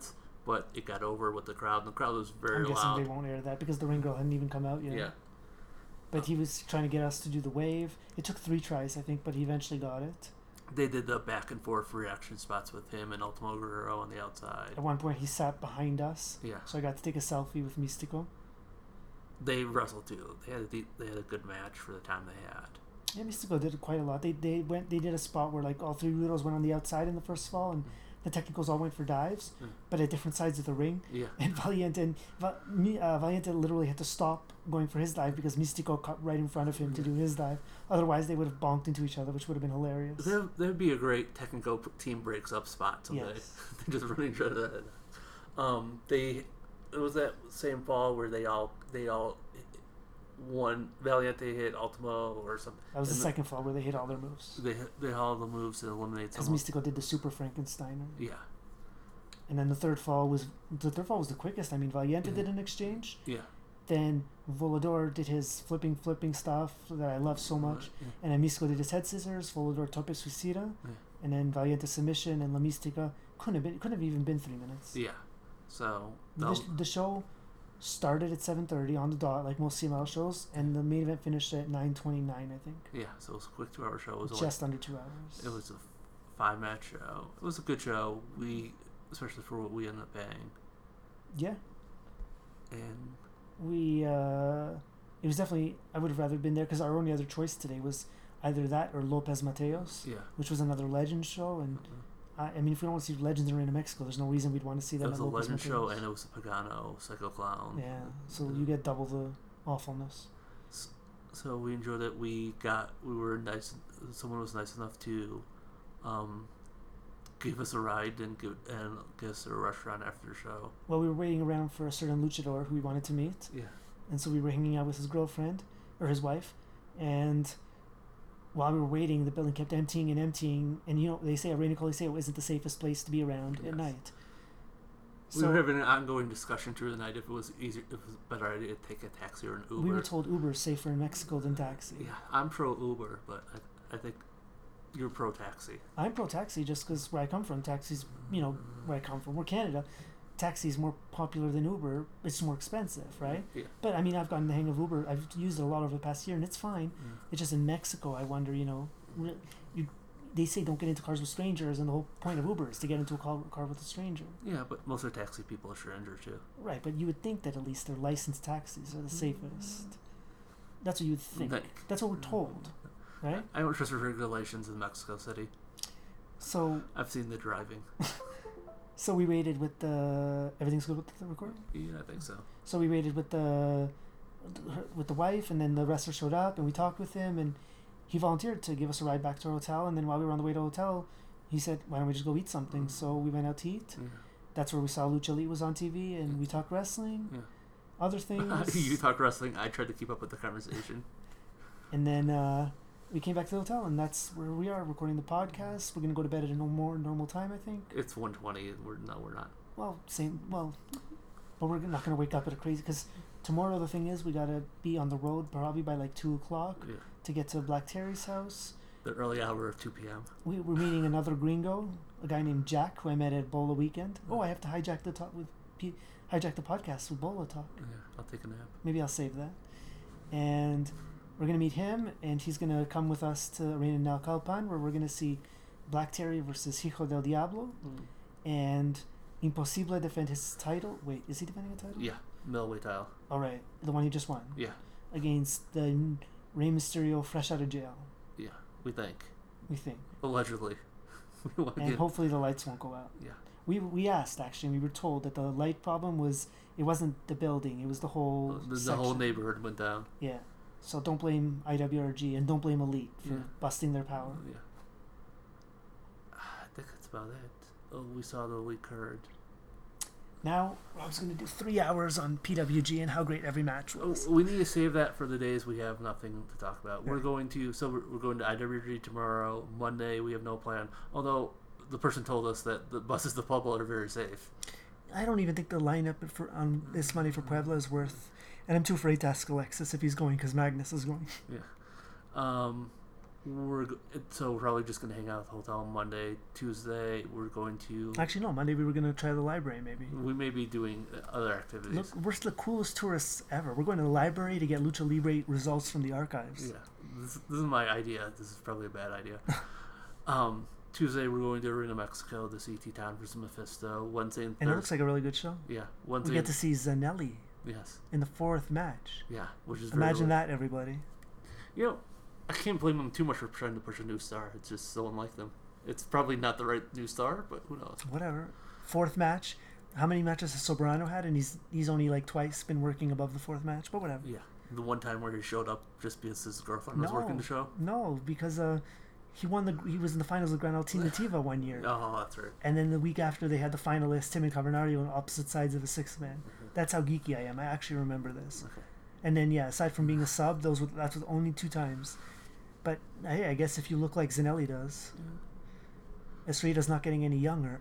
S1: but it got over with the crowd. And the crowd was very
S2: I'm guessing
S1: loud.
S2: they won't air that because the ring girl hadn't even come out yet.
S1: Yeah.
S2: But he was trying to get us to do the wave. It took 3 tries, I think, but he eventually got it.
S1: They did the back and forth reaction spots with him and Ultimo Guerrero on the outside.
S2: At one point, he sat behind us.
S1: Yeah.
S2: So I got to take a selfie with Mystico.
S1: They wrestled too. They had a good match for the time they had.
S2: Yeah, Mystico did quite a lot. They did a spot where like all 3 Rudos went on the outside in the first fall, and the technicals all went for dives, but at different sides of the ring.
S1: Yeah.
S2: And Valiente literally had to stop going for his dive because Mystico cut right in front of him to do his dive. Otherwise, they would have bonked into each other, which would have been hilarious.
S1: There'd be a great technical team breaks up spot someday.
S2: Yes.
S1: They just running each other. It was that same fall where they all won. Valiente hit Ultimo or something.
S2: That was the second fall where they hit all their moves.
S1: They hit all the moves to eliminate
S2: because
S1: someone.
S2: Mystico did the Super Frankensteiner.
S1: Yeah.
S2: And then the third fall was the quickest. I mean, Valiente did an exchange.
S1: Yeah.
S2: Then Volador did his flipping stuff that I love so much.
S1: Yeah.
S2: And then Mystico did his head scissors, Volador tope suicida, and then Valiente submission, and La Mystica couldn't have even been 3 minutes.
S1: Yeah. So
S2: the show started at 7:30 on the dot, like most CML shows, and the main event finished at 9:29, I think.
S1: Yeah, so it was a quick 2-hour show. It was
S2: just under 2 hours.
S1: It was a 5-match show. It was a good show. Especially for what we ended up paying.
S2: Yeah.
S1: And
S2: it was definitely, I would have rather been there because our only other choice today was either that or Lopez Mateos, which was another Legends show. And I mean, if we don't want to see Legends in Arena Mexico, there's no reason we'd want to see them.
S1: It was
S2: at
S1: a
S2: Lopez
S1: Legends
S2: Mateos.
S1: show, and it was a Pagano Psycho Clown.
S2: Yeah, so you get double the awfulness.
S1: So we enjoyed it. We were nice. Someone was nice enough to give us a ride and get us to a restaurant after the show.
S2: Well, we were waiting around for a certain luchador who we wanted to meet.
S1: Yeah.
S2: And so we were hanging out with his girlfriend, or his wife, and while we were waiting, the building kept emptying, and you know, they say Arena Coliseo isn't the safest place to be around at night.
S1: We were having an ongoing discussion through the night if it was a better idea to take a taxi or an Uber.
S2: We were told Uber is safer in Mexico than taxi.
S1: Yeah, I'm pro Uber, but I think you're pro taxi.
S2: I'm pro taxi just because where I come from, taxis, where I come from, we're Canada, taxi is more popular than Uber. It's more expensive, right?
S1: Yeah.
S2: But I mean, I've gotten the hang of Uber. I've used it a lot over the past year, and it's fine. It's just in Mexico, I wonder, they say don't get into cars with strangers, and the whole point of Uber is to get into a car with a stranger.
S1: Yeah, but most of the taxi people are strangers too.
S2: Right, but you would think that at least their licensed taxis are the safest. That's what you would think. That's what we're told, right?
S1: I don't trust the regulations in Mexico City.
S2: So
S1: I've seen the driving.
S2: So we waited with the... Everything's good with the recording?
S1: Yeah, I think so.
S2: So we waited with the wife, and then the wrestler showed up, and we talked with him, and he volunteered to give us a ride back to our hotel. And then while we were on the way to the hotel, he said, why don't we just go eat something? So we went out to eat. Yeah. That's where we saw Lucha Elite was on TV, and we talked wrestling, other things.
S1: You talk wrestling, I tried to keep up with the conversation.
S2: And then we came back to the hotel, and that's where we are, recording the podcast. We're going to go to bed at a more normal time, I think.
S1: It's 1:20. We're not.
S2: Well, but we're not going to wake up at a crazy... Because tomorrow, the thing is, we got to be on the road probably by like 2 o'clock to get to Black Terry's house.
S1: The early hour of 2 p.m.
S2: We're meeting another gringo, a guy named Jack, who I met at Bola Weekend. Oh, I have to hijack the podcast with Bola Talk.
S1: Yeah, I'll take a nap.
S2: Maybe I'll save that. And we're going to meet him, and he's going to come with us to Arena Naucalpan, where we're going to see Black Terry versus Hijo del Diablo. And Imposible defend his title. Wait, is he defending a title?
S1: Yeah, middleweight title.
S2: All right, the one he just won.
S1: Yeah.
S2: Against the Rey Mysterio fresh out of jail.
S1: Yeah, we think.
S2: Allegedly. And hopefully the lights won't go out.
S1: Yeah.
S2: We asked, actually, and we were told that the light problem was, it wasn't the building, it was the whole
S1: the whole neighborhood went down.
S2: Yeah. So don't blame IWRG, and don't blame Elite for busting their power.
S1: Yeah. I think that's about it. Oh, we saw the Elite card.
S2: Now, I was going to do 3 hours on PWG and how great every match was.
S1: We need to save that for the days we have nothing to talk about. We're going to IWG tomorrow. Monday, we have no plan. Although the person told us that the buses to Puebla are very safe.
S2: I don't even think the lineup on this Monday for Puebla is worth... And I'm too afraid to ask Alexis if he's going because Magnus is going.
S1: Yeah. So we're probably just gonna hang out at the hotel on Monday. Tuesday we're going to.
S2: Actually, no. Monday we were gonna try the library. Maybe
S1: We may be doing other activities.
S2: look, we're the coolest tourists ever. We're going to the library to get Lucha Libre results from the archives.
S1: Yeah, this is my idea. This is probably a bad idea. Tuesday we're going to Arena Mexico to see Titan versus Mephisto. Wednesday and
S2: And
S1: Thursday.
S2: it looks like a really good show.
S1: Yeah,
S2: We
S1: Wednesday.
S2: get to see Zanelli
S1: Yes.
S2: in the 4th match.
S1: Yeah, which is very
S2: Imagine
S1: cool.
S2: that, everybody.
S1: You know, I can't blame them too much for trying to push a new star. It's just so unlike them. It's probably not the right new star, but who knows?
S2: Whatever. 4th match. How many matches has Soberano had? And he's only like twice been working above the 4th match. But whatever.
S1: Yeah, the one time where he showed up just because his girlfriend was working the show.
S2: No, because he was in the finals of Grand Alternativa one year.
S1: Oh, that's right.
S2: And then the week after, they had the finalists, Tim and Cavernario, on opposite sides of a 6-man. That's how geeky I am. I actually remember this.
S1: Okay.
S2: And then, yeah, aside from being a sub, that's the only 2 times. But, hey, I guess if you look like Zanelli does, Estrada's not getting any younger.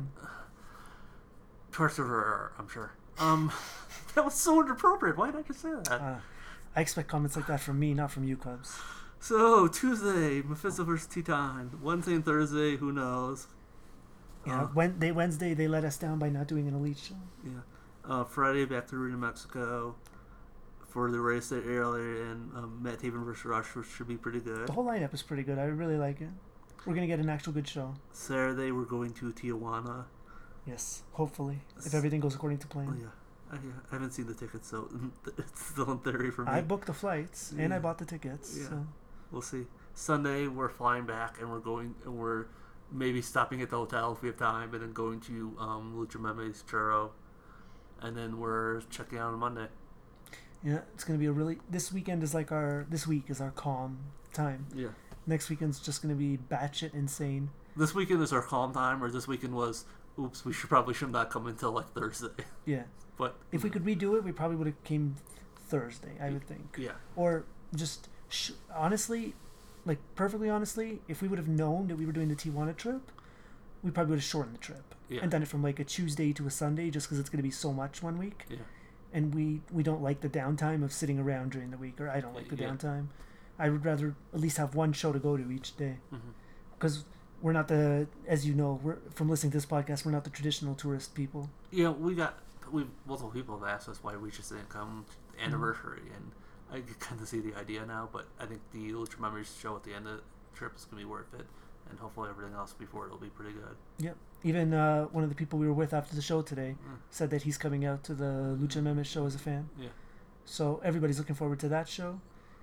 S1: Perseverer, I'm sure. That was so inappropriate. Why did I just say that?
S2: I expect comments like that from me, not from you, Cubs.
S1: So, Tuesday, Mephisto versus Titan. Wednesday and Thursday, who knows?
S2: Yeah, Wednesday, they let us down by not doing an Elite show.
S1: Yeah. Friday, back to Arena Mexico for the race at earlier, and Matt Taven versus Rush, which should be pretty good.
S2: The whole lineup is pretty good. I really like it. We're going to get an actual good show.
S1: Saturday, we're going to Tijuana.
S2: Yes, hopefully, if everything goes according to plan.
S1: Oh, yeah. I haven't seen the tickets, so it's still in theory for me.
S2: I booked the flights and I bought the tickets.
S1: Yeah.
S2: So.
S1: We'll see. Sunday, we're flying back, and we're maybe stopping at the hotel if we have time, and then going to Lucha Meme's Churro, and then we're checking out on Monday.
S2: Yeah, it's gonna be this week is our calm time.
S1: Yeah.
S2: Next weekend's just gonna be batshit insane.
S1: This weekend is our calm time, or this weekend was, oops, we should not come until like Thursday.
S2: Yeah.
S1: But
S2: if we could redo it, we probably would have came Thursday, I would think.
S1: Yeah.
S2: Or just honestly, like perfectly honestly, if we would have known that we were doing the Tijuana trip, we probably would have shortened the trip and done it from like a Tuesday to a Sunday, just because it's going to be so much one week.
S1: Yeah.
S2: And we don't like the downtime of sitting around during the week, or I don't like the downtime. I would rather at least have one show to go to each day, because we're not as you know, we're from listening to this podcast, we're not the traditional tourist people.
S1: Yeah, multiple people have asked us why we just didn't come to the anniversary, and I kind of see the idea now, but I think the Lucha Memories show at the end of the trip is going to be worth it, and hopefully everything else before it will be pretty good.
S2: Yep. Even one of the people we were with after the show today said that he's coming out to the Lucha Memes show as a fan.
S1: Yeah.
S2: So everybody's looking forward to that show.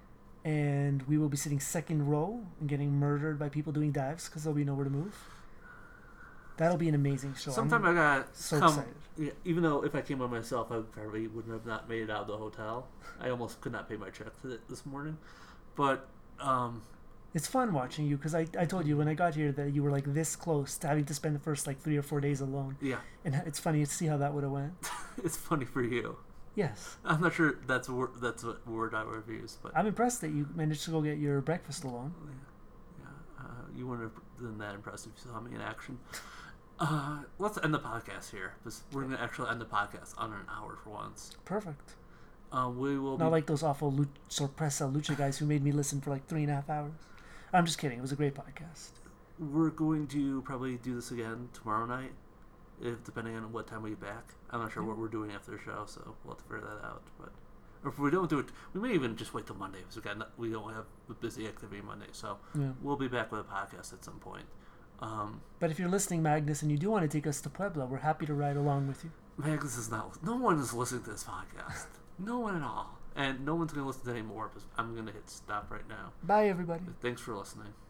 S2: And we will be sitting second row and getting murdered by people doing dives because there'll be nowhere to move. That'll be an amazing show.
S1: Sometime I got
S2: so excited.
S1: Yeah, even though if I came by myself, I probably wouldn't have not made it out of the hotel. I almost could not pay my check this morning. But
S2: it's fun watching you, because I told you when I got here that you were like this close to having to spend the first like 3 or 4 days alone.
S1: Yeah.
S2: And it's funny to see how that would have went.
S1: It's funny for you.
S2: Yes.
S1: I'm not sure that's what word I would have used, but
S2: I'm impressed that you managed to go get your breakfast alone.
S1: Yeah. You wouldn't have been that impressed if you saw me in action. Let's end the podcast here, because we're going to actually end the podcast under an hour for once.
S2: Perfect.
S1: We will
S2: Not like those awful Sorpresa Lucha guys who made me listen for like 3.5 hours. I'm just kidding. It was a great podcast.
S1: We're going to probably do this again tomorrow night, depending on what time we get back. I'm not sure what we're doing after the show, so we'll have to figure that out. But if we don't do it, we may even just wait till Monday, because we don't have a busy activity Monday. So we'll be back with a podcast at some point.
S2: But if you're listening, Magnus, and you do want to take us to Puebla, we're happy to ride along with you.
S1: Magnus is not. No one is listening to this podcast. No one at all. And no one's going to listen to it anymore, because I'm going to hit stop right now.
S2: Bye, everybody.
S1: Thanks for listening.